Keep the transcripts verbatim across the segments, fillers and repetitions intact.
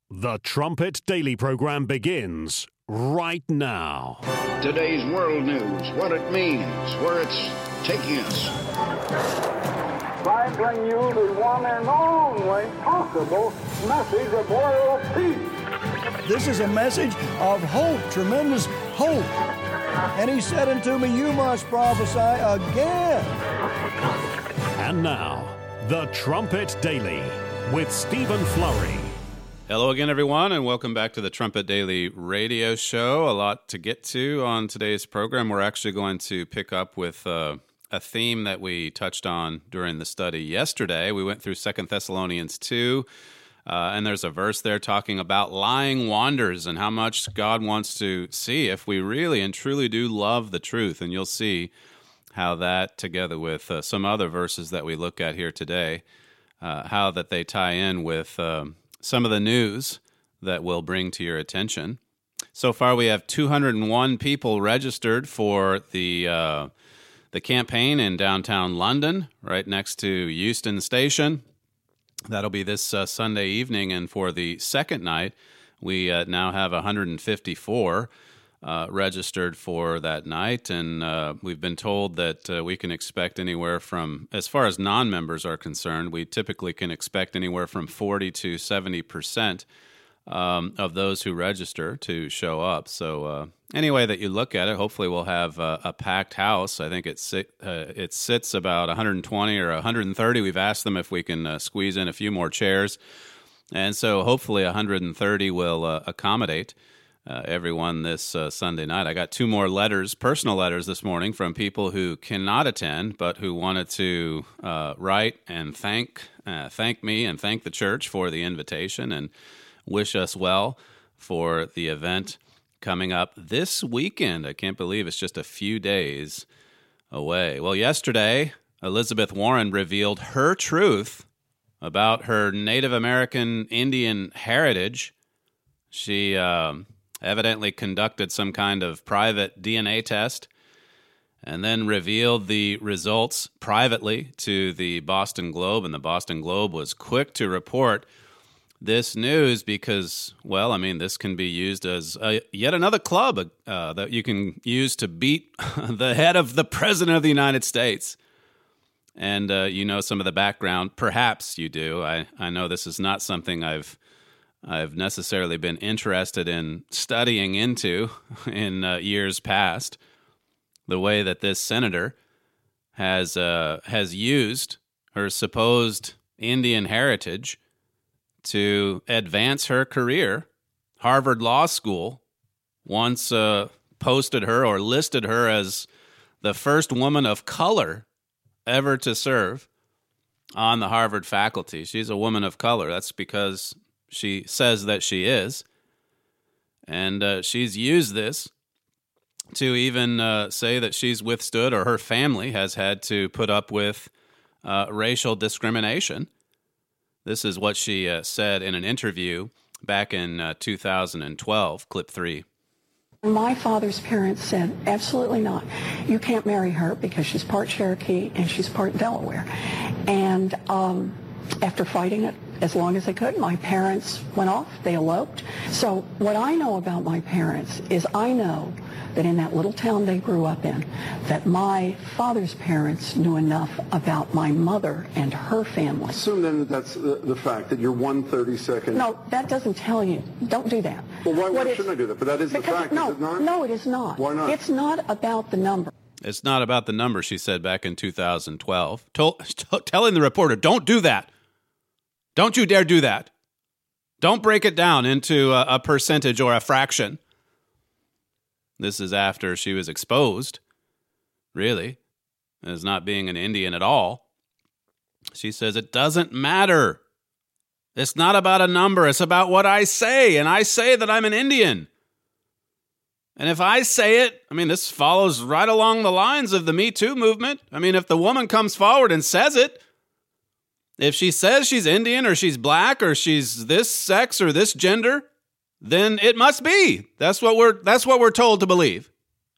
The Trumpet Daily program begins right now. Today's world news, what it means, where it's taking us. I bring you the one and only possible message of world peace. This is a message of hope, tremendous hope. And he said unto me, you must prophesy again. And now, The Trumpet Daily with Stephen Flurry. Hello again, everyone, and welcome back to the Trumpet Daily radio show. A lot to get to on today's program. We're actually going to pick up with uh, a theme that we touched on during the study yesterday. We went through Second Thessalonians two, uh, and there's a verse there talking about lying wonders and how much God wants to see if we really and truly do love the truth. And you'll see how that, together with uh, some other verses that we look at here today, uh, how that they tie in with Um, some of the news that we'll bring to your attention. So far, we have two hundred one people registered for the uh, the campaign in downtown London, right next to Euston Station. That'll be this uh, Sunday evening, and for the second night, we uh, now have one hundred fifty-four uh, registered for that night, and uh, we've been told that uh, we can expect anywhere from, as far as non-members are concerned, we typically can expect anywhere from forty to seventy percent um, of those who register to show up. So uh, any way that you look at it, hopefully we'll have uh, a packed house. I think it, sit, uh, it sits about one hundred twenty or one hundred thirty. We've asked them if we can uh, squeeze in a few more chairs, and so hopefully one hundred thirty will uh, accommodate Uh, everyone this uh, Sunday night. I got two more letters, personal letters this morning from people who cannot attend, but who wanted to uh, write and thank uh, thank me and thank the church for the invitation and wish us well for the event coming up this weekend. I can't believe it's just a few days away. Well, yesterday, Elizabeth Warren revealed her truth about her Native American Indian heritage. She Um, evidently conducted some kind of private D N A test and then revealed the results privately to the Boston Globe, and the Boston Globe was quick to report this news because, well, I mean, this can be used as a, yet another club uh, that you can use to beat the head of the President of the United States. And uh, you know some of the background. Perhaps you do. I, I know this is not something I've I've necessarily been interested in studying into in uh, years past, the way that this senator has uh, has used her supposed Indian heritage to advance her career. Harvard Law School once uh, posted her or listed her as the first woman of color ever to serve on the Harvard faculty. She's a woman of color. That's because she says that she is, and uh, she's used this to even uh, say that she's withstood, or her family has had to put up with uh, racial discrimination. This is what she uh, said in an interview back in uh, two thousand twelve, clip three. My father's parents said, absolutely not. You can't marry her because she's part Cherokee and she's part Delaware. And um, after fighting it as long as they could, my parents went off, they eloped. So what I know about my parents is I know that in that little town they grew up in, that my father's parents knew enough about my mother and her family. Assume then that that's the, the fact, that you're one thirty-second. No, that doesn't tell you. Don't do that. Well, why, why What shouldn't I do that? But that is the because, fact, no, is it not? No, it is not. Why not? It's not about the number. It's not about the number, she said back in two thousand twelve, Told, t- telling the reporter, don't do that. Don't you dare do that. Don't break it down into a, a percentage or a fraction. This is after she was exposed, really, as not being an Indian at all. She says, it doesn't matter. It's not about a number. It's about what I say, and I say that I'm an Indian. And if I say it, I mean, this follows right along the lines of the Me Too movement. I mean, if the woman comes forward and says it, if she says she's Indian or she's black or she's this sex or this gender, then it must be. That's what we're that's what we're told to believe.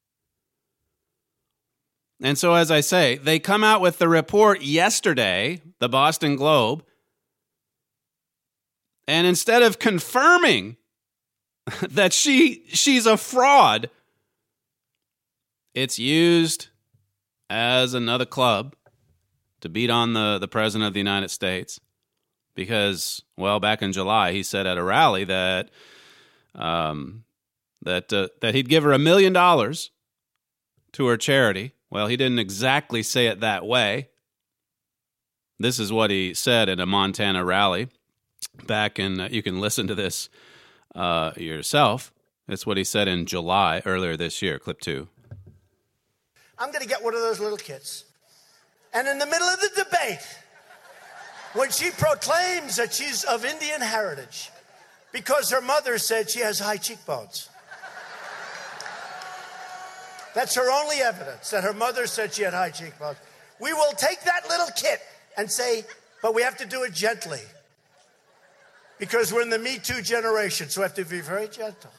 And so, as I say, they come out with the report yesterday, the Boston Globe, And instead of confirming that she she's a fraud, it's used as another club to beat on the, the President of the United States. Because, well, back in July, he said at a rally that um, that uh, that he'd give her a million dollars to her charity. Well, he didn't exactly say it that way. This is what he said at a Montana rally back in, uh, you can listen to this uh, yourself. It's what he said in July, earlier this year, clip two. I'm going to get one of those little kids. And in the middle of the debate, when she proclaims that she's of Indian heritage, because her mother said she has high cheekbones. That's her only evidence, that her mother said she had high cheekbones. We will take that little kid and say, but we have to do it gently. Because we're in the Me Too generation, so we have to be very gentle.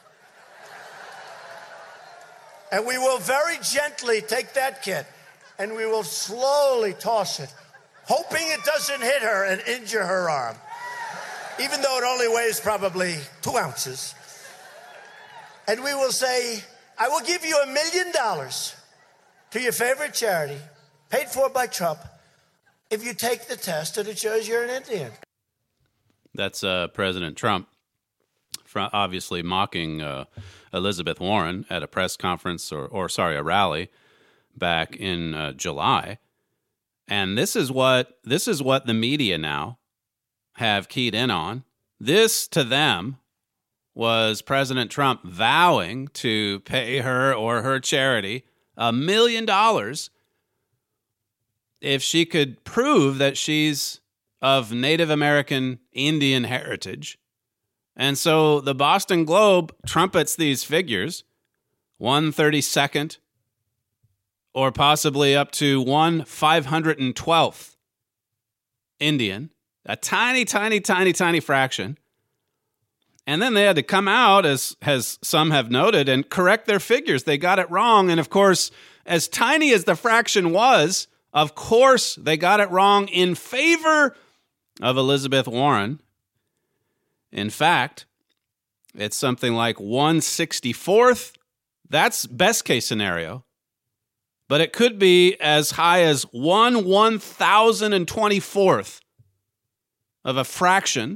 And we will very gently take that kid, and we will slowly toss it, hoping it doesn't hit her and injure her arm, even though it only weighs probably two ounces. And we will say, I will give you a million dollars to your favorite charity, paid for by Trump, if you take the test and it shows you're an Indian. That's uh, President Trump, obviously mocking uh, Elizabeth Warren at a press conference, or, or sorry, a rally back in uh, July. And this is what this is what the media now have keyed in on. This, to them, was President Trump vowing to pay her or her charity a million dollars if she could prove that she's of Native American Indian heritage. And so the Boston Globe trumpets these figures, one thirty-second or possibly up to one five hundred twelfth Indian, a tiny, tiny, tiny, tiny fraction. And then they had to come out, as, as some have noted, and correct their figures. They got it wrong. And of course, as tiny as the fraction was, of course, they got it wrong in favor of Elizabeth Warren. In fact, it's something like one sixty-fourth. That's best case scenario. But it could be as high as one one thousand twenty-fourth of a fraction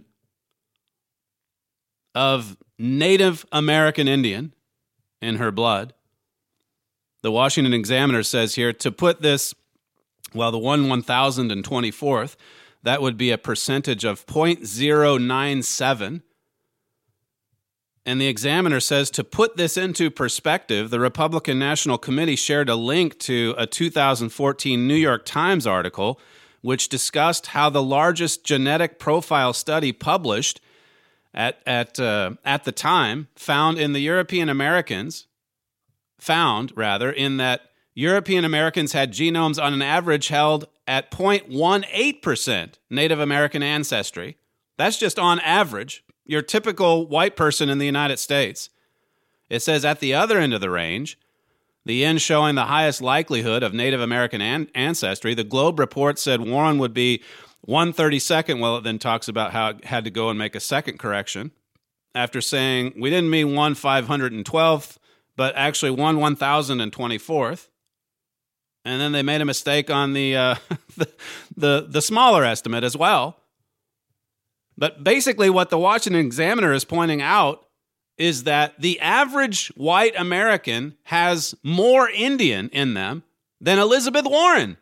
of Native American Indian in her blood. The Washington Examiner says here, to put this, well, the one one thousand twenty-fourth, that would be a percentage of zero point zero nine seven. And the Examiner says, to put this into perspective, the Republican National Committee shared a link to a two thousand fourteen New York Times article which discussed how the largest genetic profile study published at at uh, at the time found in the European Americans, found rather in that European Americans had genomes on an average held at zero point one eight percent Native American ancestry. That's just on average. Your typical white person in the United States. It says at the other end of the range, the end showing the highest likelihood of Native American an- ancestry, the Globe report said Warren would be one thirty-second. Well, it then talks about how it had to go and make a second correction after saying we didn't mean one five hundred twelfth, but actually one one thousand twenty-fourth. And then they made a mistake on the, uh, the the the smaller estimate as well. But basically what the Washington Examiner is pointing out is that the average white American has more Indian in them than Elizabeth Warren.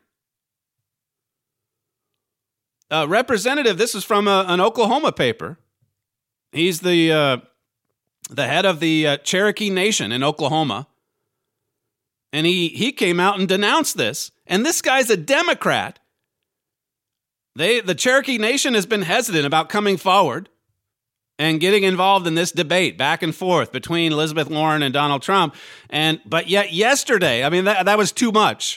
Uh, representative, this is from a, an Oklahoma paper. He's the uh, the head of the uh, Cherokee Nation in Oklahoma. And he, he came out and denounced this. And this guy's a Democrat. They the Cherokee Nation has been hesitant about coming forward and getting involved in this debate back and forth between Elizabeth Warren and Donald Trump. And but yet yesterday, I mean, that, that was too much.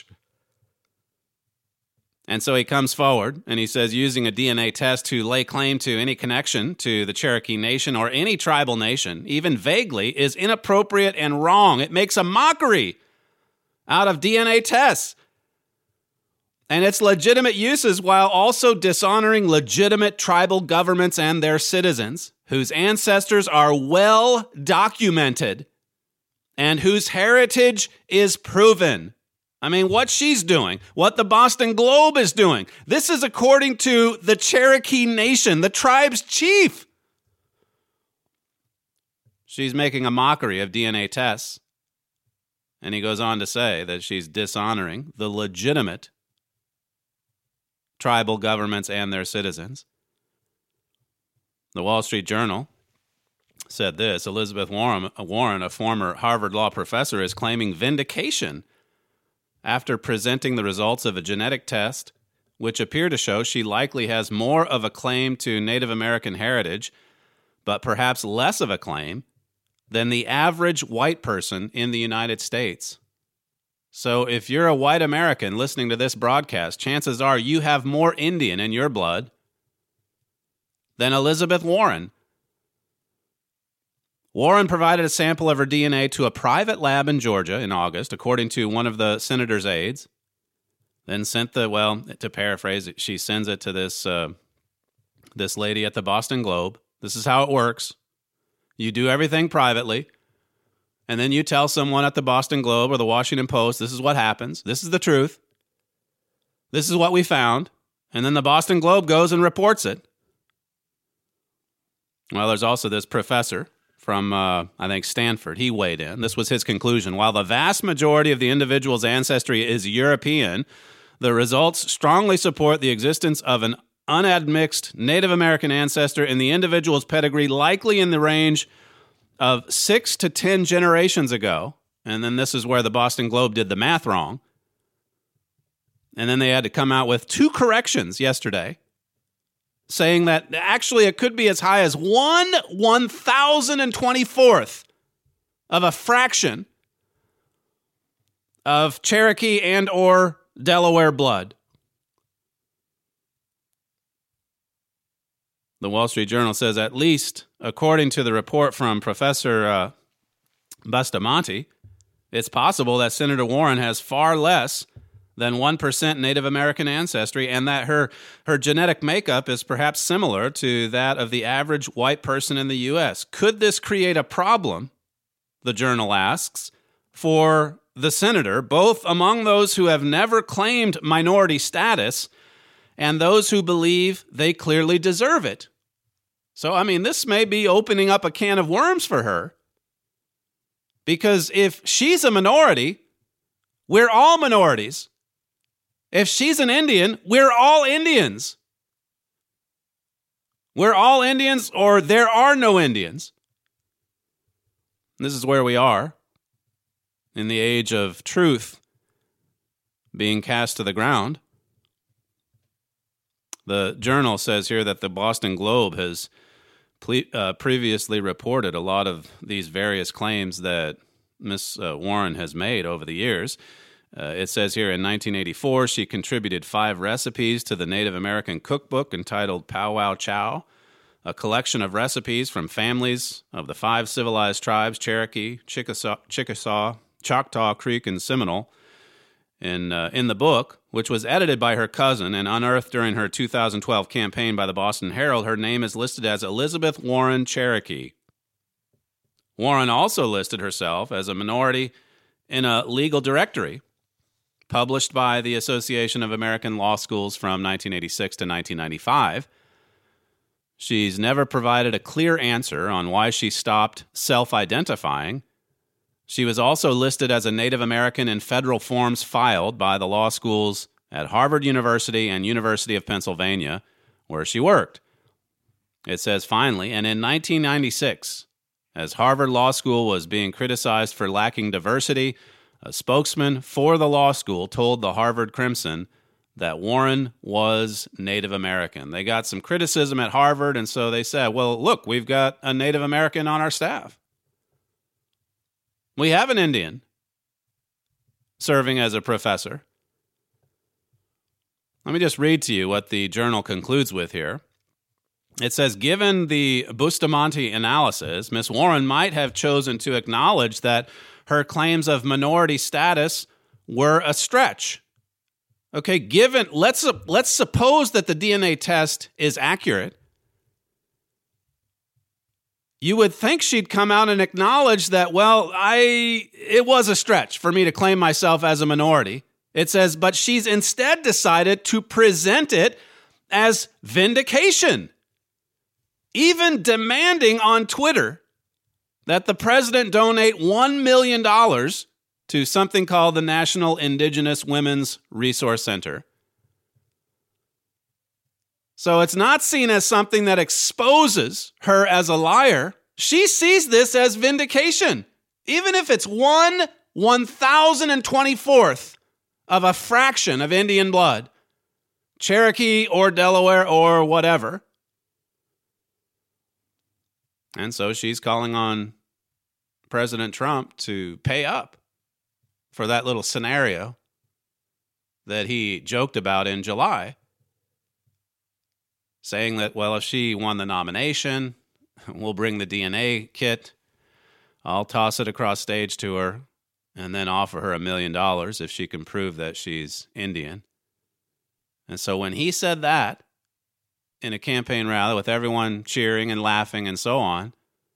And so he comes forward and he says using a D N A test to lay claim to any connection to the Cherokee Nation or any tribal nation, even vaguely, is inappropriate and wrong. It makes a mockery out of D N A tests. and its legitimate uses while also dishonoring legitimate tribal governments and their citizens, whose ancestors are well documented and whose heritage is proven. I mean, what she's doing, what the Boston Globe is doing, this is according to the Cherokee Nation, the tribe's chief. She's making a mockery of D N A tests. And he goes on to say that she's dishonoring the legitimate tribal governments and their citizens. The Wall Street Journal said this: Elizabeth Warren, Warren, a former Harvard law professor, is claiming vindication after presenting the results of a genetic test which appear to show she likely has more of a claim to Native American heritage, but perhaps less of a claim than the average white person in the United States. So if you're a white American listening to this broadcast, chances are you have more Indian in your blood than Elizabeth Warren. Warren provided a sample of her D N A to a private lab in Georgia in August, according to one of the senator's aides. Then sent the, well, to paraphrase it, she sends it to this, uh, this lady at the Boston Globe. This is how it works. You do everything privately, and then you tell someone at the Boston Globe or the Washington Post, this is what happens. This is the truth. This is what we found. And then the Boston Globe goes and reports it. Well, there's also this professor from, uh, I think, Stanford. He weighed in. This was his conclusion. While the vast majority of the individual's ancestry is European, the results strongly support the existence of an unadmixed Native American ancestor in the individual's pedigree, likely in the range of six to ten generations ago. And then this is where the Boston Globe did the math wrong. And then they had to come out with two corrections yesterday, saying that actually it could be as high as one one thousand and twenty-fourth of a fraction of Cherokee and or Delaware blood. The Wall Street Journal says, at least according to the report from Professor uh, Bustamante, it's possible that Senator Warren has far less than one percent Native American ancestry, and that her, her genetic makeup is perhaps similar to that of the average white person in the U S. Could this create a problem, the journal asks, for the senator, both among those who have never claimed minority status and those who believe they clearly deserve it? So, I mean, this may be opening up a can of worms for her. Because if she's a minority, we're all minorities. If she's an Indian, we're all Indians. We're all Indians, or there are no Indians. This is where we are in the age of truth being cast to the ground. The journal says here that the Boston Globe has ple- uh, previously reported a lot of these various claims that Miss Uh, Warren has made over the years. Uh, it says here in nineteen eighty-four, she contributed five recipes to the Native American cookbook entitled Pow Wow Chow, a collection of recipes from families of the five civilized tribes, Cherokee, Chickasaw, Chickasaw Choctaw, Creek, and Seminole. In, uh, in the book, which was edited by her cousin and unearthed during her two thousand twelve campaign by the Boston Herald, her name is listed as Elizabeth Warren Cherokee. Warren also listed herself as a minority in a legal directory published by the Association of American Law Schools from nineteen eighty-six to nineteen ninety-five. She's never provided a clear answer on why she stopped self-identifying. She was also listed as a Native American in federal forms filed by the law schools at Harvard University and University of Pennsylvania, where she worked. It says, finally, and in nineteen ninety-six, as Harvard Law School was being criticized for lacking diversity, a spokesman for the law school told the Harvard Crimson that Warren was Native American. They got some criticism at Harvard, and so they said, well, look, we've got a Native American on our staff. We have an Indian serving as a professor. Let me just read to you what the journal concludes with here. It says, given the Bustamante analysis, Miss Warren might have chosen to acknowledge that her claims of minority status were a stretch. Okay, given, let's, let's suppose that the D N A test is accurate. You would think she'd come out and acknowledge that, well, I it was a stretch for me to claim myself as a minority. It says, but she's instead decided to present it as vindication, even demanding on Twitter that the president donate one million dollars to something called the National Indigenous Women's Resource Center. So it's not seen as something that exposes her as a liar. She sees this as vindication, even if it's one one thousand and twenty-fourth of a fraction of Indian blood, Cherokee or Delaware or whatever. And so she's calling on President Trump to pay up for that little scenario that he joked about in July, saying that, well, if she won the nomination, we'll bring the D N A kit, I'll toss it across stage to her, and then offer her a million dollars if she can prove that she's Indian. And so when he said that in a campaign rally with everyone cheering and laughing and so on,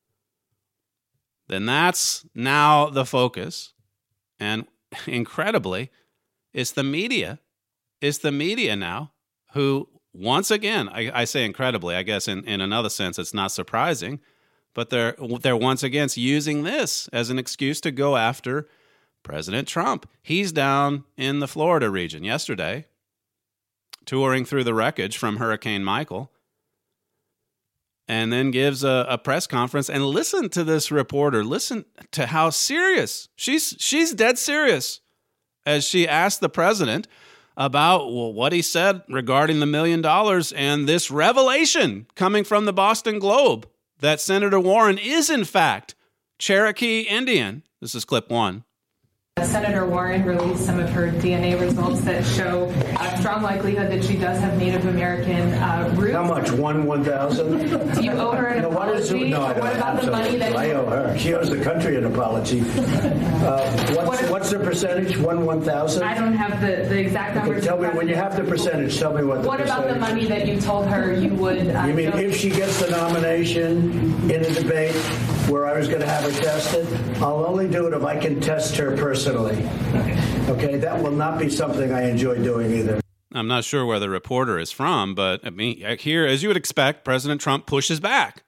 then that's now the focus. And incredibly, it's the media. It's the media now who, once again, I, I say incredibly, I guess in, in another sense it's not surprising, but they're they're once again using this as an excuse to go after President Trump. He's down in the Florida region yesterday, touring through the wreckage from Hurricane Michael, and then gives a, a press conference. And listen to this reporter. Listen to how serious. She's she's dead serious as she asked the president about well, what he said regarding the million dollars and this revelation coming from the Boston Globe that Senator Warren is, in fact, Cherokee Indian. This is clip one. Senator Warren released some of her D N A results that show a strong likelihood that she does have Native American uh, roots. How much? One one thousand? Do you owe her an no, apology? What, is it? No, I don't. What about the money that I you... owe her. She owes the country an apology. Uh, what's, what what's the percentage? One one thousand? I don't have the, the exact numbers. Okay, tell me when you have the percentage. Tell me what the what percentage. What about the money that you told her you would? Uh, you mean donate? If she gets the nomination in a debate where I was going to have her tested? I'll only do it if I can test her personally. Okay, that will not be something I enjoy doing either. I'm not sure where the reporter is from, but I mean, here, as you would expect, President Trump pushes back.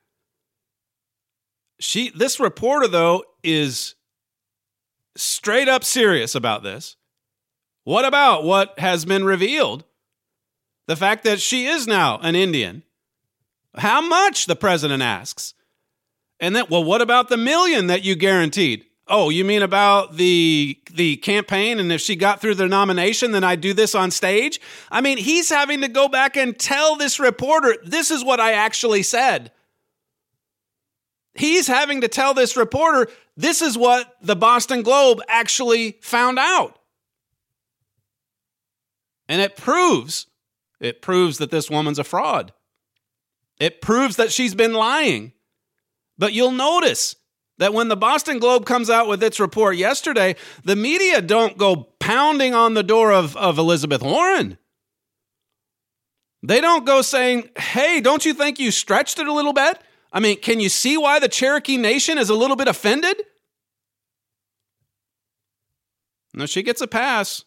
She, this reporter, though, is straight up serious about this. What about what has been revealed? The fact that she is now an Indian. How much, the president asks. And then, well, what about the million that you guaranteed? Oh, you mean about the the campaign, and if she got through the nomination, then I'd do this on stage? I mean, he's having to go back and tell this reporter, this is what I actually said. He's having to tell this reporter, this is what the Boston Globe actually found out. And it proves, it proves that this woman's a fraud. It proves that she's been lying. But you'll notice that when the Boston Globe comes out with its report yesterday, the media don't go pounding on the door of, of Elizabeth Warren. They don't go saying, hey, don't you think you stretched it a little bit? I mean, can you see why the Cherokee Nation is a little bit offended? No, she gets a pass.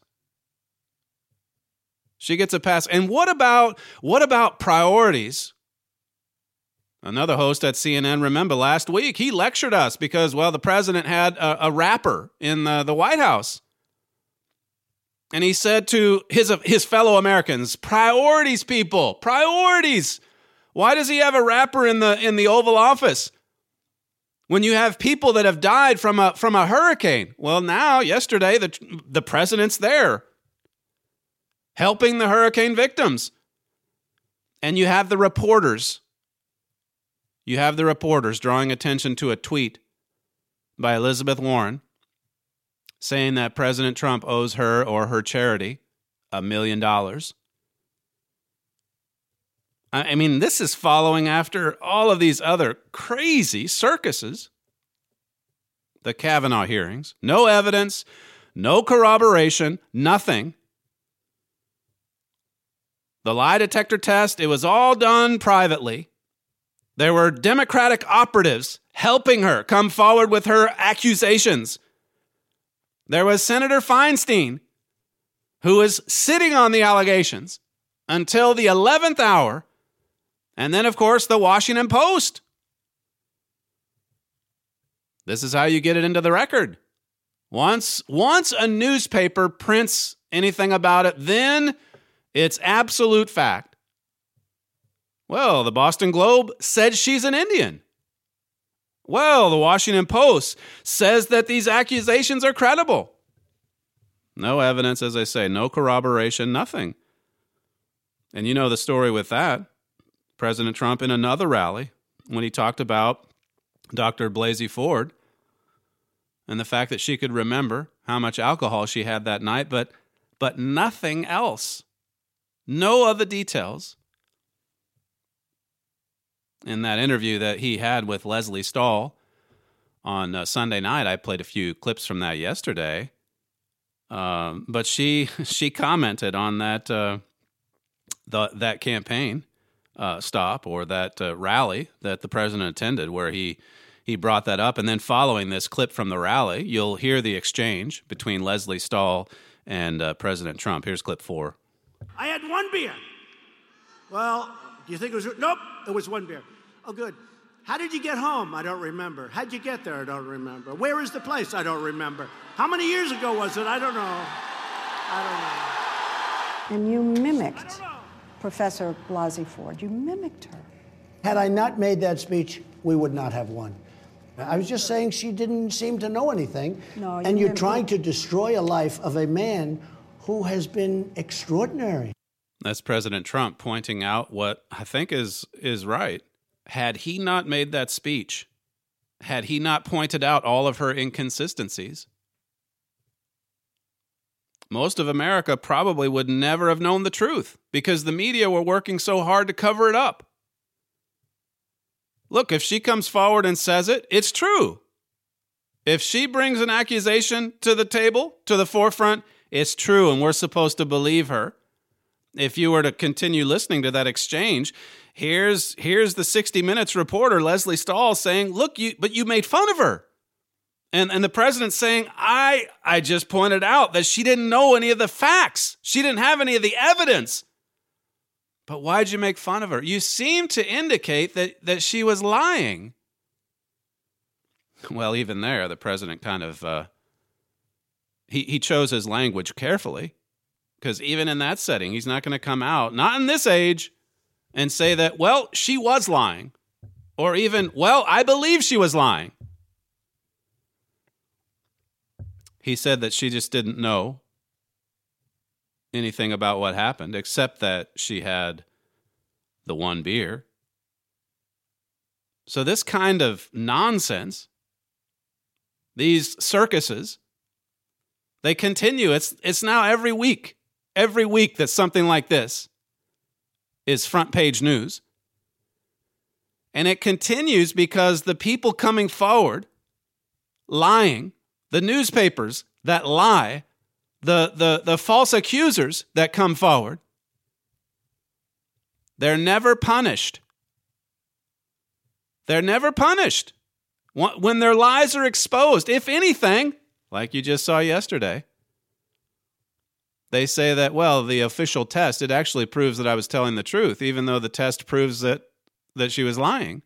She gets a pass. And what about what about priorities? Another host at C N N, remember last week, he lectured us because, well, the president had a, a rapper in the, the White House. And he said to his, his fellow Americans, priorities, people, priorities. Why does he have a rapper in the in the Oval Office when you have people that have died from a from a hurricane? Well, now, yesterday, the, the president's there helping the hurricane victims. And you have the reporters. You have the reporters drawing attention to a tweet by Elizabeth Warren saying that President Trump owes her or her charity a million dollars. I mean, this is following after all of these other crazy circuses. The Kavanaugh hearings, no evidence, no corroboration, nothing. The lie detector test, it was all done privately. There were Democratic operatives helping her come forward with her accusations. There was Senator Feinstein, who was sitting on the allegations until the eleventh hour. And then, of course, the Washington Post. This is how you get it into the record. Once, once a newspaper prints anything about it, then it's absolute fact. Well, the Boston Globe said she's an Indian. Well, the Washington Post says that these accusations are credible. No evidence, as I say, no corroboration, nothing. And you know the story with that. President Trump in another rally, when he talked about Doctor Blasey Ford and the fact that she could remember how much alcohol she had that night, but but nothing else. No other details. In that interview that he had with Leslie Stahl on uh, Sunday night, I played a few clips from that yesterday. Um, but she she commented on that uh, the, that campaign uh, stop or that uh, rally that the president attended, where he he brought that up. And then following this clip from the rally, you'll hear the exchange between Leslie Stahl and uh, President Trump. Here's clip four. I had one beer. Well, do you think it was? Nope, it was one beer. Oh, good. How did you get home? I don't remember. How'd you get there? I don't remember. Where is the place? I don't remember. How many years ago was it? I don't know. I don't know. And you mimicked Professor Blasey Ford. You mimicked her. Had I not made that speech, we would not have won. I was just saying she didn't seem to know anything. No, you and you're mimicked. trying to destroy a life of a man who has been extraordinary. That's President Trump pointing out what I think is is right. Had he not made that speech, had he not pointed out all of her inconsistencies, most of America probably would never have known the truth because the media were working so hard to cover it up. Look, if she comes forward and says it, it's true. If she brings an accusation to the table, to the forefront, it's true, and we're supposed to believe her. If you were to continue listening to that exchange, here's here's the sixty minutes reporter, Leslie Stahl, saying, look, you but you made fun of her. And and the president's saying, I I just pointed out that she didn't know any of the facts. She didn't have any of the evidence. But why'd you make fun of her? You seem to indicate that, that she was lying. Well, even there, the president kind of, uh, he, he chose his language carefully. Because even in that setting, he's not going to come out, not in this age, and say that, well, she was lying. Or even, well, I believe she was lying. He said that she just didn't know anything about what happened, except that she had the one beer. So this kind of nonsense, these circuses, they continue. It's it's now every week. Every week that something like this is front page news. And it continues because the people coming forward, lying, the newspapers that lie, the, the, the false accusers that come forward, they're never punished. They're never punished. When their lies are exposed, if anything, like you just saw yesterday, they say that, well, the official test, it actually proves that I was telling the truth, even though the test proves that, that she was lying.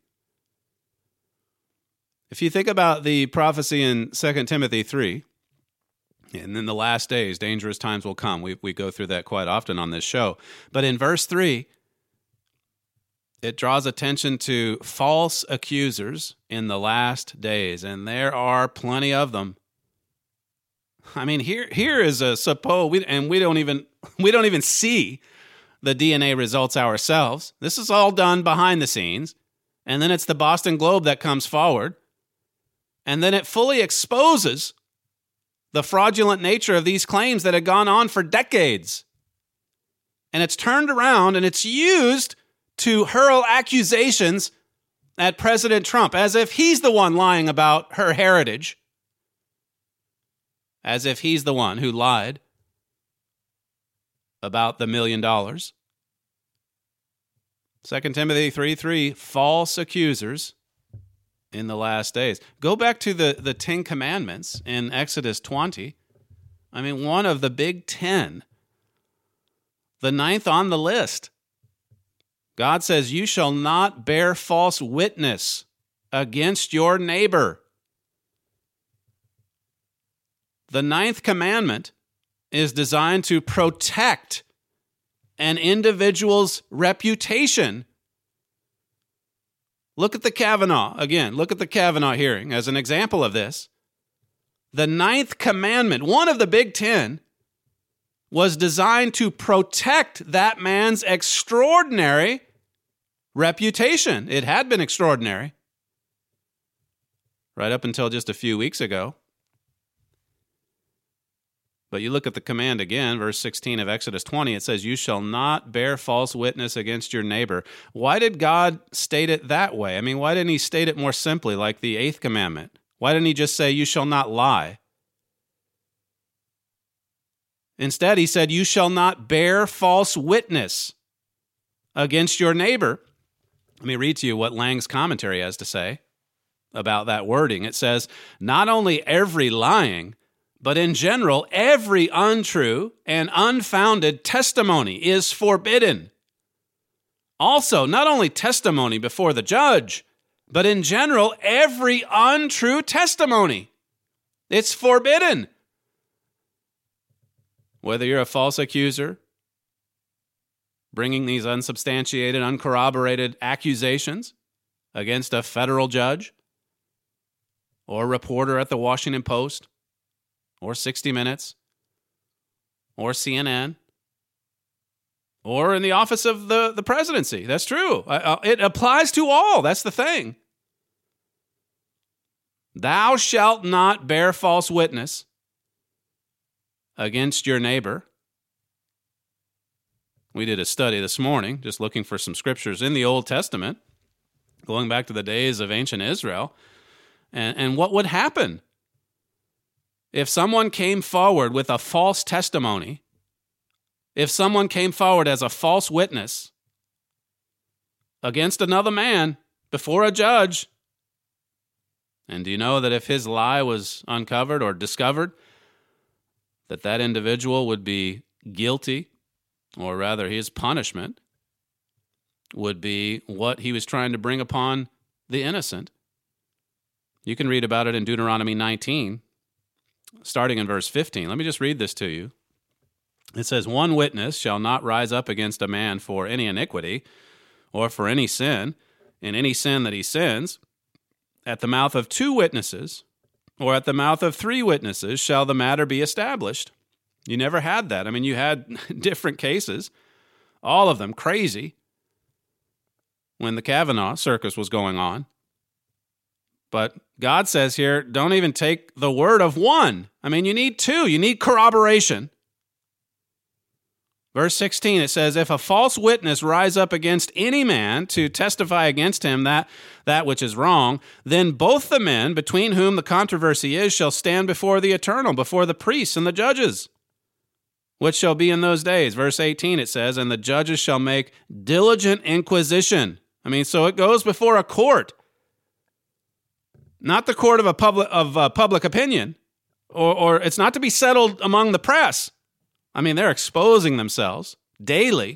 If you think about the prophecy in Second Timothy three, and in the last days, dangerous times will come. We, we go through that quite often on this show. But in verse three, it draws attention to false accusers in the last days, and there are plenty of them. I mean, here here is a suppose, we, and we don't even we don't even see the D N A results ourselves. This is all done behind the scenes, and then it's the Boston Globe that comes forward, and then it fully exposes the fraudulent nature of these claims that had gone on for decades, and it's turned around and it's used to hurl accusations at President Trump as if he's the one lying about her heritage. As if he's the one who lied about the million dollars. Second Timothy three three, false accusers in the last days. Go back to the, the Ten Commandments in Exodus twenty. I mean, one of the big ten. The ninth on the list. God says, you shall not bear false witness against your neighbor. The ninth commandment is designed to protect an individual's reputation. Look at the Kavanaugh, again, look at the Kavanaugh hearing as an example of this. The ninth commandment, one of the big ten, was designed to protect that man's extraordinary reputation. It had been extraordinary right up until just a few weeks ago. But you look at the command again, verse sixteen of Exodus twenty, it says, you shall not bear false witness against your neighbor. Why did God state it that way? I mean, why didn't he state it more simply, like the eighth commandment? Why didn't he just say, you shall not lie? Instead, he said, you shall not bear false witness against your neighbor. Let me read to you what Lang's commentary has to say about that wording. It says, not only every lying, but in general, every untrue and unfounded testimony is forbidden. Also, not only testimony before the judge, but in general, every untrue testimony. It's forbidden. Whether you're a false accuser, bringing these unsubstantiated, uncorroborated accusations against a federal judge, or a reporter at the Washington Post, or sixty minutes, or C N N, or in the office of the, the presidency. That's true. It applies to all. That's the thing. Thou shalt not bear false witness against your neighbor. We did a study this morning, just looking for some scriptures in the Old Testament, going back to the days of ancient Israel, and, and what would happen if someone came forward with a false testimony, if someone came forward as a false witness against another man before a judge. And do you know that if his lie was uncovered or discovered, that that individual would be guilty, or rather his punishment would be what he was trying to bring upon the innocent? You can read about it in Deuteronomy nineteen, starting in verse fifteen. Let me just read this to you. It says, one witness shall not rise up against a man for any iniquity or for any sin, in any sin that he sins. At the mouth of two witnesses or at the mouth of three witnesses shall the matter be established. You never had that. I mean, you had different cases, all of them crazy, when the Kavanaugh circus was going on. But God says here, don't even take the word of one. I mean, you need two. You need corroboration. Verse sixteen, it says, if a false witness rise up against any man to testify against him that, that which is wrong, then both the men between whom the controversy is shall stand before the eternal, before the priests and the judges, which shall be in those days. Verse eighteen, it says, and the judges shall make diligent inquisition. I mean, so it goes before a court, not the court of a public of uh, public opinion, or, or it's not to be settled among the press. I mean, they're exposing themselves daily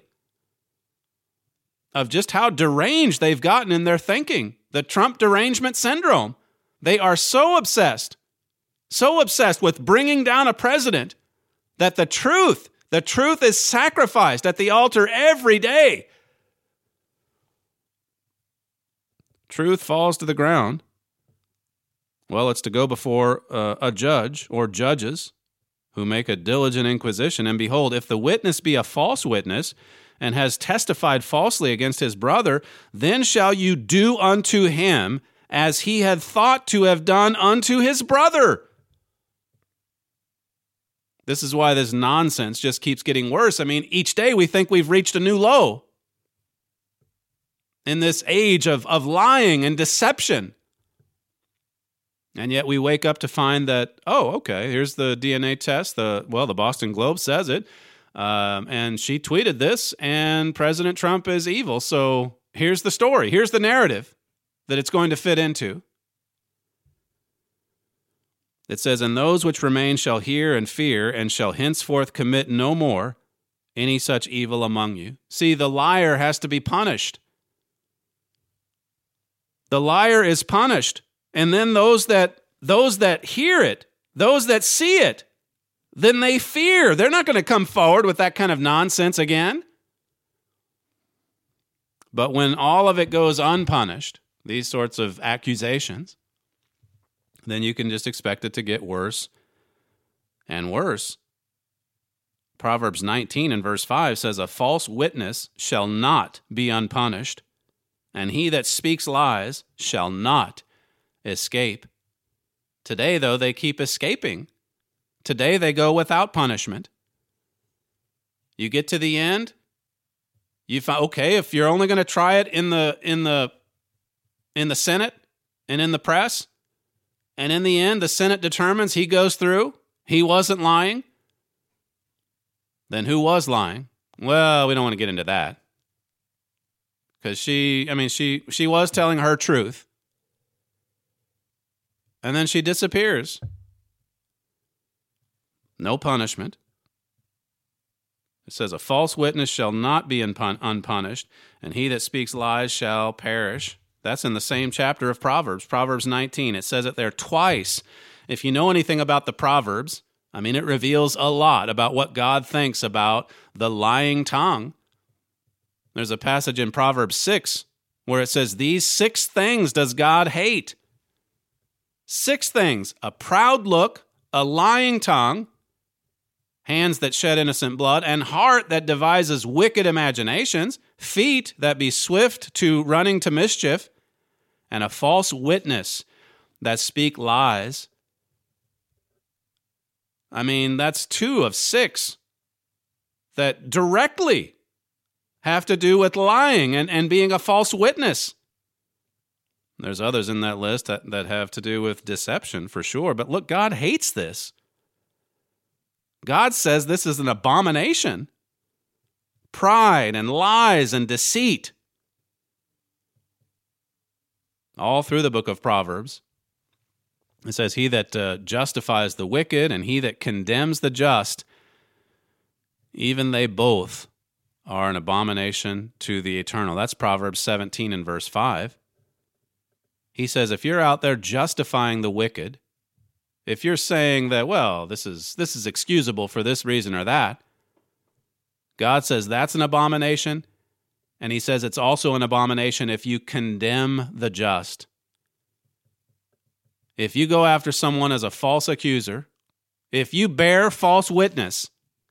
of just how deranged they've gotten in their thinking. The Trump derangement syndrome. They are so obsessed, so obsessed with bringing down a president that the truth, the truth is sacrificed at the altar every day. Truth falls to the ground. Well, it's to go before uh, a judge or judges who make a diligent inquisition. And behold, if the witness be a false witness and has testified falsely against his brother, then shall you do unto him as he had thought to have done unto his brother. This is why this nonsense just keeps getting worse. I mean, each day we think we've reached a new low in this age of, of lying and deception. And yet we wake up to find that, oh, okay, here's the D N A test. The well, the Boston Globe says it. Um, and she tweeted this, and President Trump is evil. So here's the story. Here's the narrative that it's going to fit into. It says, and those which remain shall hear and fear, and shall henceforth commit no more any such evil among you. See, the liar has to be punished. The liar is punished. And then those that those that hear it, those that see it, then they fear. They're not going to come forward with that kind of nonsense again. But when all of it goes unpunished, these sorts of accusations, then you can just expect it to get worse and worse. Proverbs nineteen and verse five says, a false witness shall not be unpunished, and he that speaks lies shall not escape. Today, though, they keep escaping. Today, they go without punishment. You get to the end, you find, okay, if you're only going to try it in the in the in the Senate and in the press, and in the end, the Senate determines he goes through, he wasn't lying, then who was lying? Well, we don't want to get into that. Because she, I mean, she, she was telling her truth. And then she disappears. No punishment. It says, a false witness shall not be unpun- unpunished, and he that speaks lies shall perish. That's in the same chapter of Proverbs, Proverbs nineteen. It says it there twice. If you know anything about the Proverbs, I mean, it reveals a lot about what God thinks about the lying tongue. There's a passage in Proverbs six where it says, these six things does God hate. Six things: a proud look, a lying tongue, hands that shed innocent blood, and heart that devises wicked imaginations, feet that be swift to running to mischief, and a false witness that speak lies. I mean, that's two of six that directly have to do with lying and, and being a false witness. There's others in that list that, that have to do with deception for sure. But look, God hates this. God says this is an abomination. Pride and lies and deceit. All through the book of Proverbs. It says, he that uh, justifies the wicked and he that condemns the just, even they both are an abomination to the eternal. That's Proverbs seventeen and verse five. He says, if you're out there justifying the wicked, if you're saying that, well, this is this is excusable for this reason or that, God says that's an abomination, and he says it's also an abomination if you condemn the just. If you go after someone as a false accuser, if you bear false witness,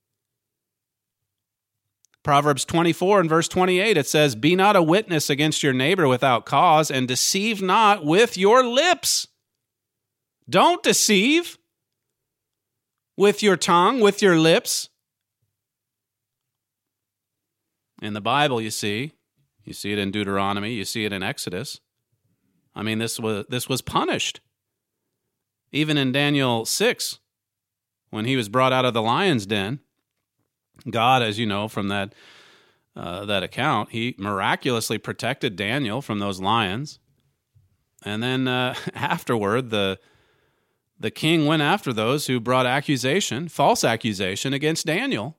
Proverbs twenty-four and verse twenty-eight, it says, be not a witness against your neighbor without cause, and deceive not with your lips. Don't deceive with your tongue, with your lips. In the Bible, you see, you see it in Deuteronomy, you see it in Exodus. I mean, this was this was punished. Even in Daniel six, when he was brought out of the lion's den, God, as you know from that uh, that account, he miraculously protected Daniel from those lions. And then uh, afterward, the the king went after those who brought accusation, false accusation against Daniel.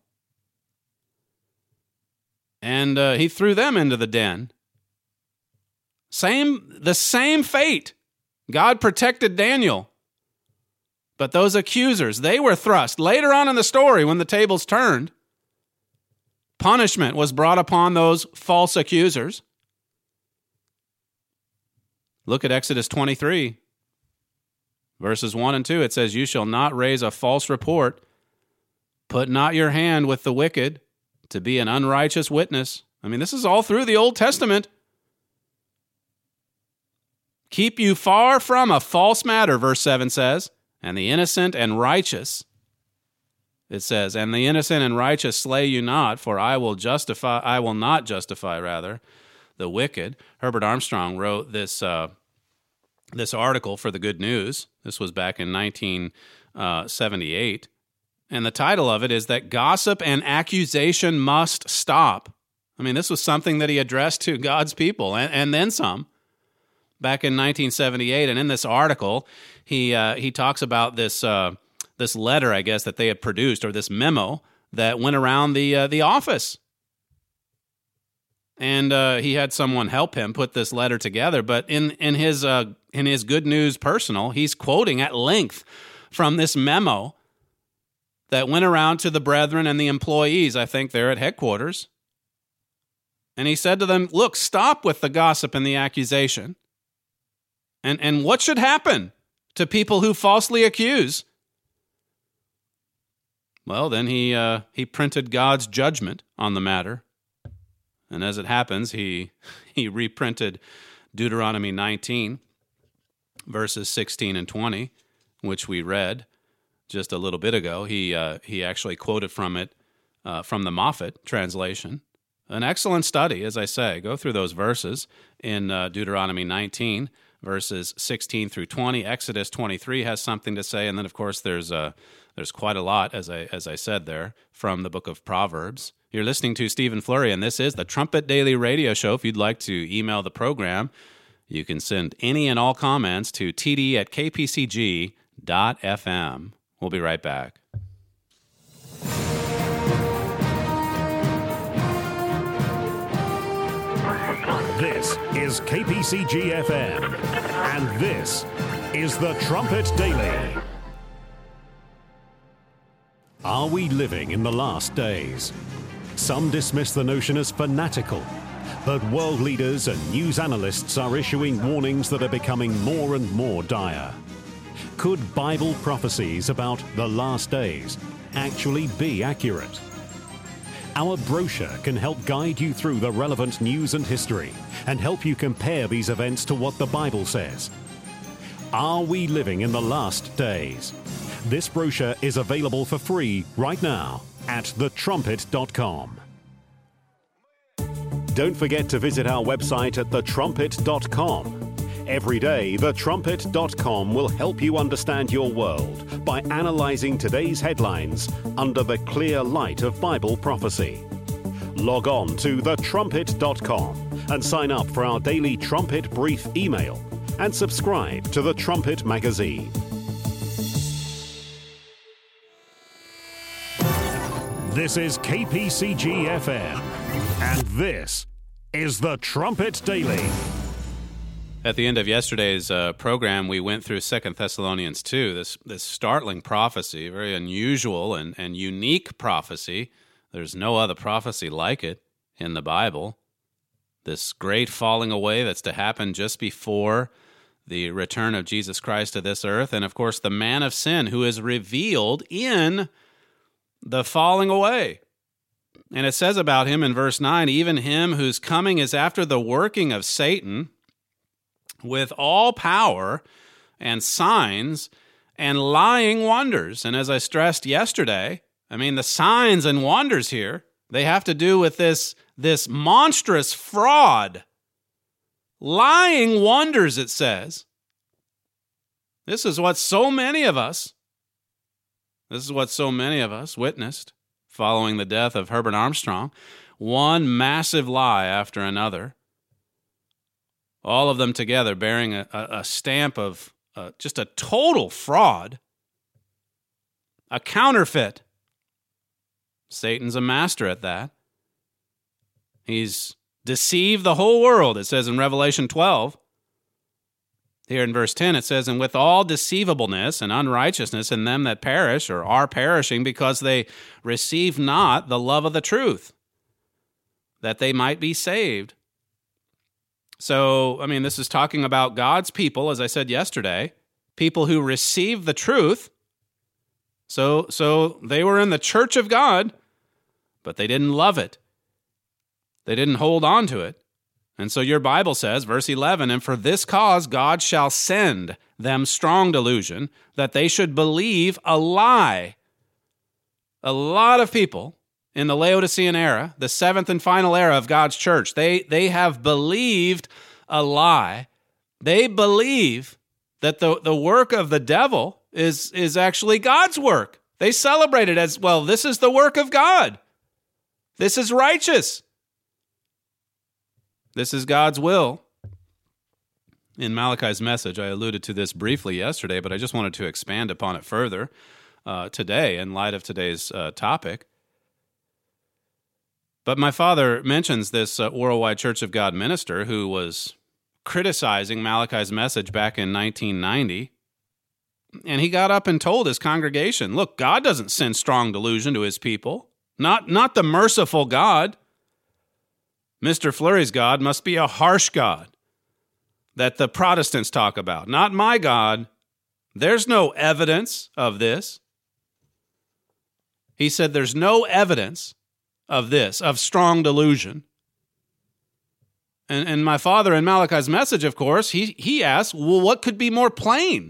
And uh, he threw them into the den. Same, the same fate. God protected Daniel. But those accusers, they were thrust. Later on in the story, when the tables turned, punishment was brought upon those false accusers. Look at Exodus twenty-three, verses one and two. It says, you shall not raise a false report. Put not your hand with the wicked to be an unrighteous witness. I mean, this is all through the Old Testament. Keep you far from a false matter, verse seven says, and the innocent and righteous. It says, and the innocent and righteous slay you not, for I will justify, I will not justify, rather, the wicked. Herbert Armstrong wrote this uh, this article for the Good News. This was back in nineteen seventy-eight. And the title of it is that gossip and accusation must stop. I mean, this was something that he addressed to God's people, and, and then some, back in nineteen seventy-eight. And in this article, he uh, he talks about this uh, this letter, I guess, that they had produced, or this memo that went around the uh, the office. And uh, he had someone help him put this letter together. But in in his uh, in his Good News Personal, he's quoting at length from this memo that went around to the brethren and the employees, I think, there at headquarters. And he said to them, look, stop with the gossip and the accusation. And, and what should happen to people who falsely accuse? Well, then he uh, he printed God's judgment on the matter. And as it happens, he he reprinted Deuteronomy nineteen, verses sixteen and twenty, which we read just a little bit ago. He uh, he actually quoted from it uh, from the Moffat translation. An excellent study, as I say. Go through those verses in uh, Deuteronomy nineteen, verses sixteen through twenty. Exodus twenty-three has something to say, and then of course there's uh, there's quite a lot, as I as I said there, from the book of Proverbs. You're listening to Stephen Flurry, and this is the Trumpet Daily Radio Show. If you'd like to email the program, you can send any and all comments to t d at k p c g dot f m. We'll be right back. This is K P C G F M, and this is the Trumpet Daily. Are we living in the last days? Some dismiss the notion as fanatical, but world leaders and news analysts are issuing warnings that are becoming more and more dire. Could Bible prophecies about the last days actually be accurate? Our brochure can help guide you through the relevant news and history and help you compare these events to what the Bible says. Are we living in the last days? This brochure is available for free right now at the trumpet dot com. Don't forget to visit our website at the trumpet dot com. Every day, the trumpet dot com will help you understand your world by analyzing today's headlines under the clear light of Bible prophecy. Log on to the trumpet dot com and sign up for our daily Trumpet Brief email and subscribe to the Trumpet magazine. This is K P C G F M, and this is the Trumpet Daily. At the end of yesterday's uh, program, we went through Second Thessalonians two, this this startling prophecy, very unusual and, and unique prophecy. There's no other prophecy like it in the Bible. This great falling away that's to happen just before the return of Jesus Christ to this earth, and of course the man of sin who is revealed in the falling away. And it says about him in verse nine, even him whose coming is after the working of Satan, with all power and signs and lying wonders. And as I stressed yesterday, I mean, the signs and wonders here, they have to do with this, this monstrous fraud. Lying wonders, it says. This is what so many of us, this is what so many of us witnessed following the death of Herbert Armstrong. One massive lie after another. All of them together bearing a, a, a stamp of uh, just a total fraud, a counterfeit. Satan's a master at that. He's deceived the whole world, it says in Revelation twelve. Here in verse ten, it says, and with all deceivableness and unrighteousness in them that perish or are perishing because they receive not the love of the truth, that they might be saved. So, I mean, this is talking about God's people, as I said yesterday, people who receive the truth. So, so they were in the church of God, but they didn't love it. They didn't hold on to it. And so your Bible says, verse eleven, and for this cause God shall send them strong delusion, that they should believe a lie. A lot of people in the Laodicean era, the seventh and final era of God's church, they, they have believed a lie. They believe that the, the work of the devil is, is actually God's work. They celebrate it as, well, this is the work of God. This is righteous. This is God's will. In Malachi's message, I alluded to this briefly yesterday, but I just wanted to expand upon it further uh, today in light of today's uh, topic. But my father mentions this uh, Worldwide Church of God minister who was criticizing Malachi's message back in nineteen ninety. And he got up and told his congregation, look, God doesn't send strong delusion to his people. Not, not the merciful God. Mister Fleury's God must be a harsh God that the Protestants talk about. Not my God. There's no evidence of this. He said there's no evidence of this, of strong delusion. And, and my father in Malachi's message, of course, he, he asked, well, what could be more plain?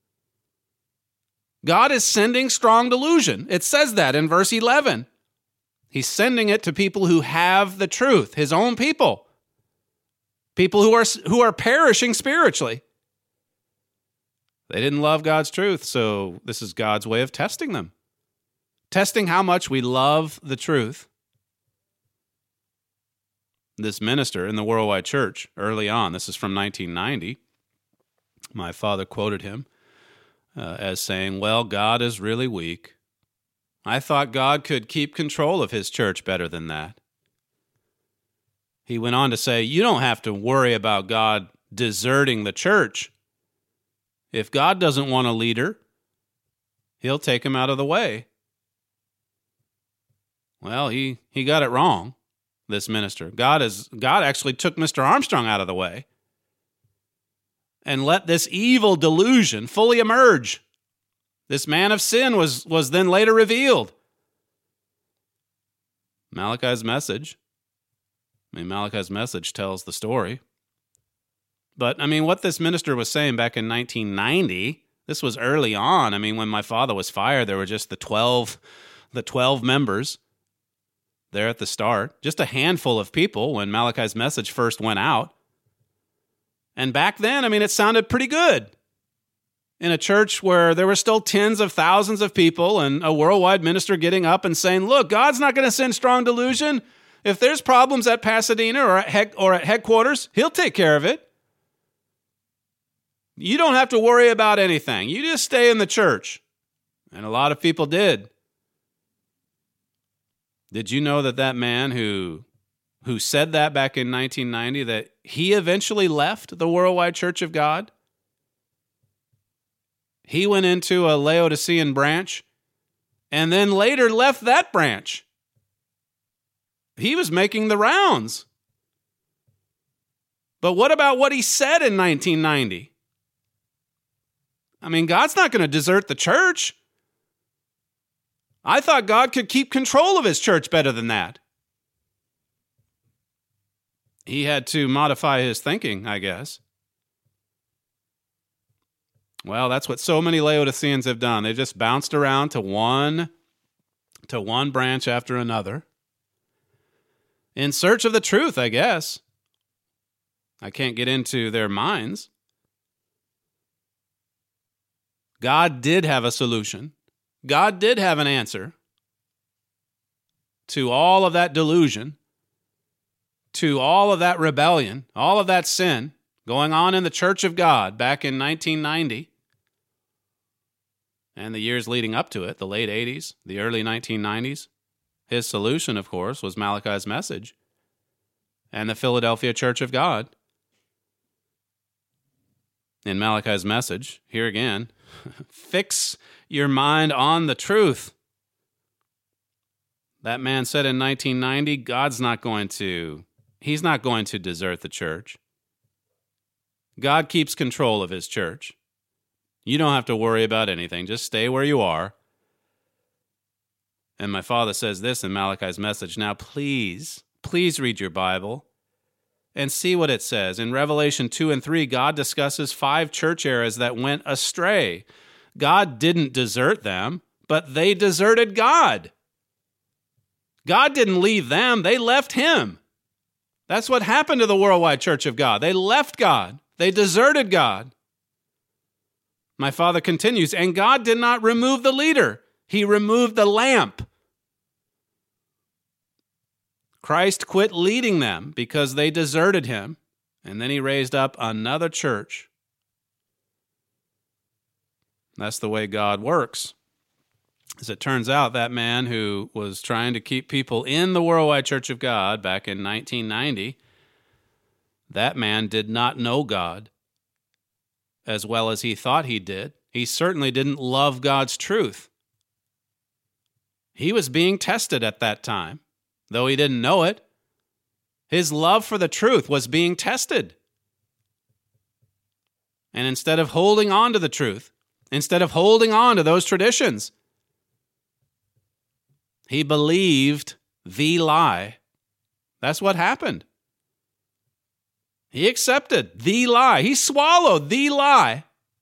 God is sending strong delusion. It says that in verse eleven. He's sending it to people who have the truth, his own people. People who are who are perishing spiritually. They didn't love God's truth, so this is God's way of testing them. Testing how much we love the truth. This minister in the Worldwide Church, early on, this is from nineteen ninety, my father quoted him uh, as saying, well, God is really weak. I thought God could keep control of his church better than that. He went on to say, you don't have to worry about God deserting the church. If God doesn't want a leader, he'll take him out of the way. Well, he, he got it wrong, this minister. God is God actually took Mister Armstrong out of the way and let this evil delusion fully emerge. This man of sin was, was then later revealed. Malachi's message, I mean, Malachi's message tells the story. But, I mean, what this minister was saying back in nineteen ninety, this was early on. I mean, when my father was fired, there were just the twelve, the twelve members there at the start. Just a handful of people when Malachi's message first went out. And back then, I mean, it sounded pretty good. In a church where there were still tens of thousands of people and a worldwide minister getting up and saying, look, God's not going to send strong delusion. If there's problems at Pasadena or at, head, or at headquarters, he'll take care of it. You don't have to worry about anything. You just stay in the church. And a lot of people did. Did you know that that man who, who said that back in nineteen ninety, that he eventually left the Worldwide Church of God? He went into a Laodicean branch and then later left that branch. He was making the rounds. But what about what he said in nineteen ninety? I mean, God's not going to desert the church. I thought God could keep control of his church better than that. He had to modify his thinking, I guess. Well, that's what so many Laodiceans have done. They just bounced around to one, to one branch after another. In search of the truth, I guess. I can't get into their minds. God did have a solution. God did have an answer to all of that delusion, to all of that rebellion, all of that sin going on in the Church of God back in nineteen ninety and the years leading up to it, the late eighties, the early nineteen nineties. His solution, of course, was Malachi's message and the Philadelphia Church of God. In Malachi's message, here again, fix your mind on the truth. That man said in nineteen ninety, God's not going to, he's not going to desert the church. God keeps control of his church. You don't have to worry about anything. Just stay where you are. And my father says this in Malachi's message. Now, please, please read your Bible and see what it says. In Revelation two and three, God discusses five church eras that went astray. God didn't desert them, but they deserted God. God didn't leave them. They left him. That's what happened to the Worldwide Church of God. They left God. They deserted God. My father continues, and God did not remove the leader. He removed the lamp. Christ quit leading them because they deserted him, and then he raised up another church. That's the way God works. As it turns out, that man who was trying to keep people in the Worldwide Church of God back in nineteen ninety, that man did not know God as well as he thought he did. He certainly didn't love God's truth. He was being tested at that time, though he didn't know it. His love for the truth was being tested. And instead of holding on to the truth, instead of holding on to those traditions, he believed the lie. That's what happened. He accepted the lie. He swallowed the lie.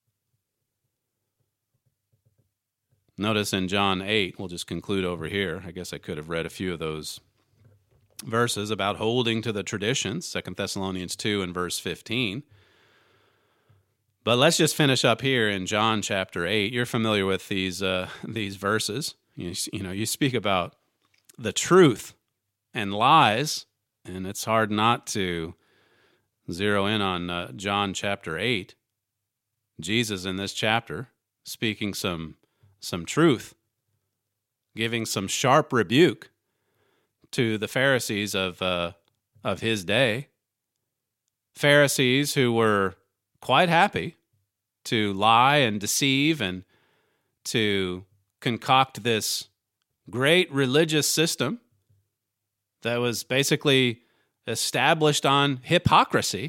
Notice in John eight, we'll just conclude over here. I guess I could have read a few of those verses about holding to the traditions, Second Thessalonians two and verse fifteen. But let's just finish up here in John chapter eight. You're familiar with these uh, these verses. You, you know, you speak about the truth and lies, and it's hard not to zero in on uh, John chapter eight. Jesus in this chapter speaking some some truth, giving some sharp rebuke to the Pharisees of uh, of his day. Pharisees who were quite happy to lie and deceive and to concoct this great religious system that was basically established on hypocrisy.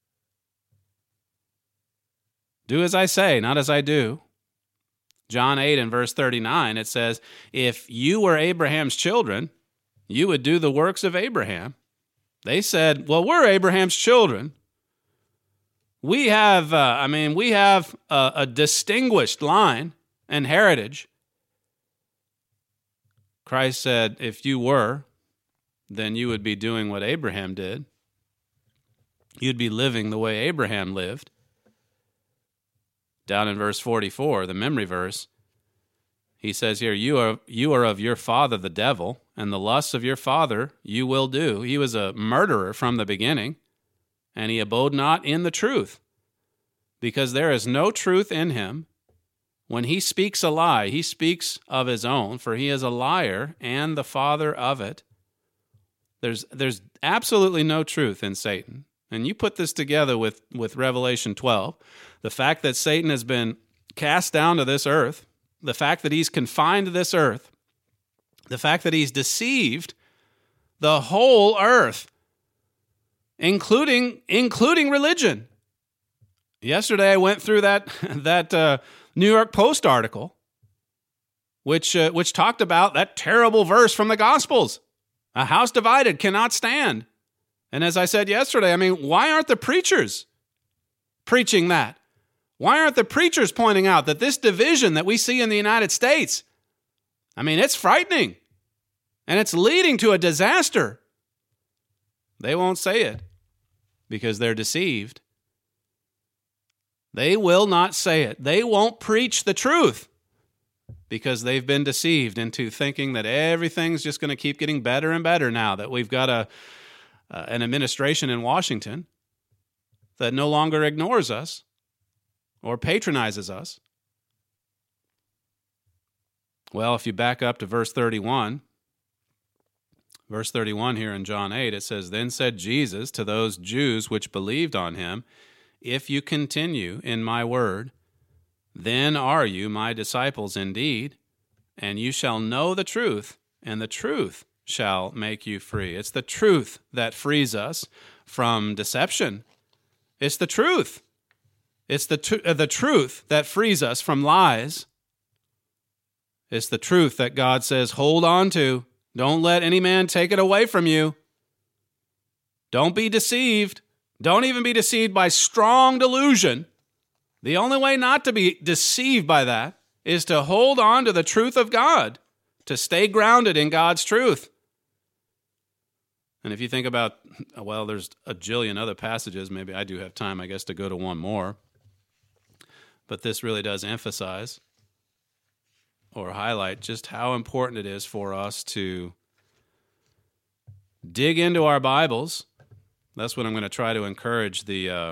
Do as I say, not as I do. John eight and verse thirty-nine, it says, if you were Abraham's children, you would do the works of Abraham. They said, well, we're Abraham's children. We have, uh, I mean, we have a, a distinguished line and heritage. Christ said, if you were, then you would be doing what Abraham did. You'd be living the way Abraham lived. Down in verse forty-four, the memory verse, he says here, you are you are of your father the devil, and the lusts of your father you will do. He was a murderer from the beginning, and he abode not in the truth, because there is no truth in him. When he speaks a lie, he speaks of his own, for he is a liar and the father of it. There's there's absolutely no truth in Satan. And you put this together with, with Revelation twelve, the fact that Satan has been cast down to this earth, the fact that he's confined to this earth, the fact that he's deceived the whole earth, including including religion. Yesterday I went through that that uh, New York Post article, which uh, which talked about that terrible verse from the Gospels: "A house divided cannot stand." And as I said yesterday, I mean, why aren't the preachers preaching that? Why aren't the preachers pointing out that this division that we see in the United States, I mean, it's frightening, and it's leading to a disaster? They won't say it because they're deceived. They will not say it. They won't preach the truth because they've been deceived into thinking that everything's just going to keep getting better and better now that we've got a uh, an administration in Washington that no longer ignores us or patronizes us. Well, if you back up to verse thirty-one, verse thirty-one here in John eight, it says, "Then said Jesus to those Jews which believed on him, If you continue in my word, then are you my disciples indeed, and you shall know the truth, and the truth shall make you free." It's the truth that frees us from deception. It's the truth. It's the, tr- uh, the truth that frees us from lies. It's the truth that God says, hold on to. Don't let any man take it away from you. Don't be deceived. Don't even be deceived by strong delusion. The only way not to be deceived by that is to hold on to the truth of God, to stay grounded in God's truth. And if you think about, well, there's a jillion other passages. Maybe I do have time, I guess, to go to one more. But this really does emphasize or highlight just how important it is for us to dig into our Bibles. That's what I'm going to try to encourage the uh,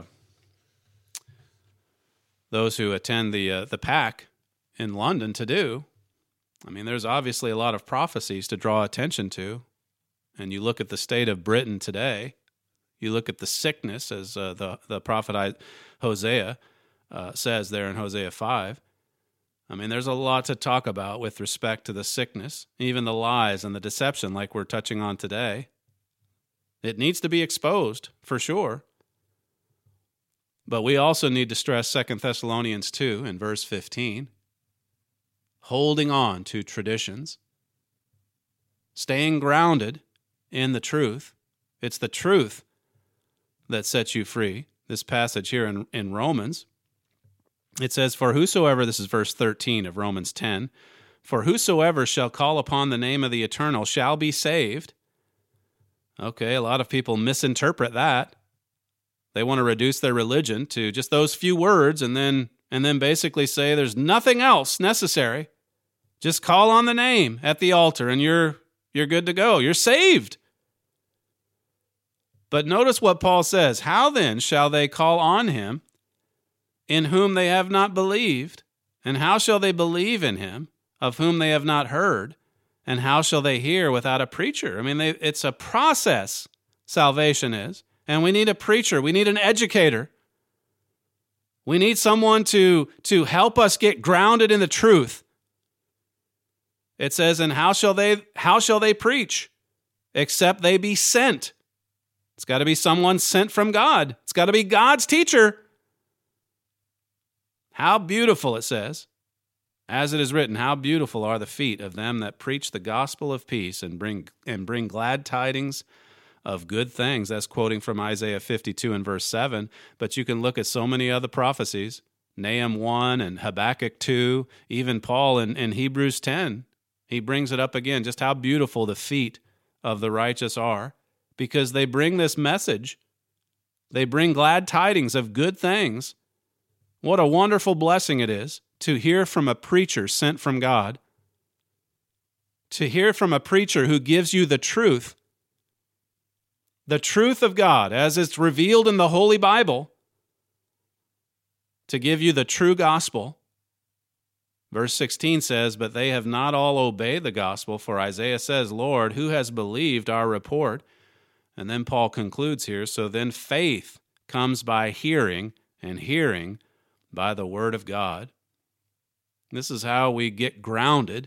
those who attend the uh, the PAC in London to do. I mean, there's obviously a lot of prophecies to draw attention to, and you look at the state of Britain today. You look at the sickness, as uh, the the prophet Hosea uh, says there in Hosea five. I mean, there's a lot to talk about with respect to the sickness, even the lies and the deception like we're touching on today. It needs to be exposed, for sure. But we also need to stress Second Thessalonians two in verse fifteen, holding on to traditions, staying grounded in the truth. It's the truth that sets you free. This passage here in, in Romans, it says, for whosoever, this is verse thirteen of Romans ten, for whosoever shall call upon the name of the Eternal shall be saved. Okay, a lot of people misinterpret that. They want to reduce their religion to just those few words and then and then basically say there's nothing else necessary. Just call on the name at the altar and you're you're good to go. You're saved. But notice what Paul says. How then shall they call on him in whom they have not believed? And how shall they believe in him of whom they have not heard? And how shall they hear without a preacher? I mean, they, it's a process, salvation is. And we need a preacher. We need an educator. We need someone to, to help us get grounded in the truth. It says, and how shall they, how shall they preach? Except they be sent. It's got to be someone sent from God. It's got to be God's teacher. How beautiful, it says, as it is written, how beautiful are the feet of them that preach the gospel of peace and bring and bring glad tidings of good things. That's quoting from Isaiah fifty-two and verse seven. But you can look at so many other prophecies, Nahum one and Habakkuk two, even Paul in, in Hebrews ten. He brings it up again, just how beautiful the feet of the righteous are, because they bring this message. They bring glad tidings of good things. What a wonderful blessing it is to hear from a preacher sent from God, to hear from a preacher who gives you the truth, the truth of God as it's revealed in the Holy Bible, to give you the true gospel. Verse sixteen says, but they have not all obeyed the gospel, for Isaiah says, Lord, who has believed our report? And then Paul concludes here, so then faith comes by hearing, and hearing by the word of God. This is how we get grounded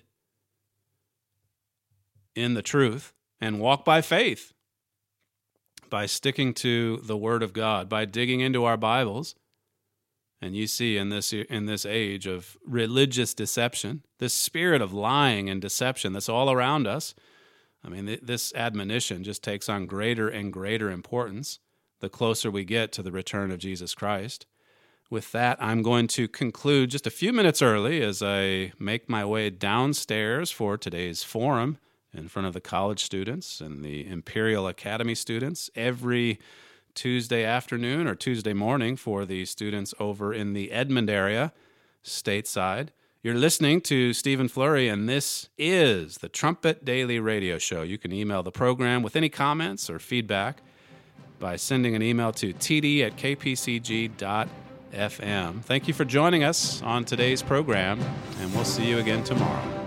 in the truth and walk by faith, by sticking to the word of God, by digging into our Bibles. And you see in this in this age of religious deception, this spirit of lying and deception that's all around us, I mean, this admonition just takes on greater and greater importance the closer we get to the return of Jesus Christ. With that, I'm going to conclude just a few minutes early as I make my way downstairs for today's forum in front of the college students and the Imperial Academy students every Tuesday afternoon or Tuesday morning for the students over in the Edmond area, stateside. You're listening to Stephen Flurry, and this is the Trumpet Daily Radio Show. You can email the program with any comments or feedback by sending an email to t d at k p c g dot f m. Thank you for joining us on today's program, and we'll see you again tomorrow.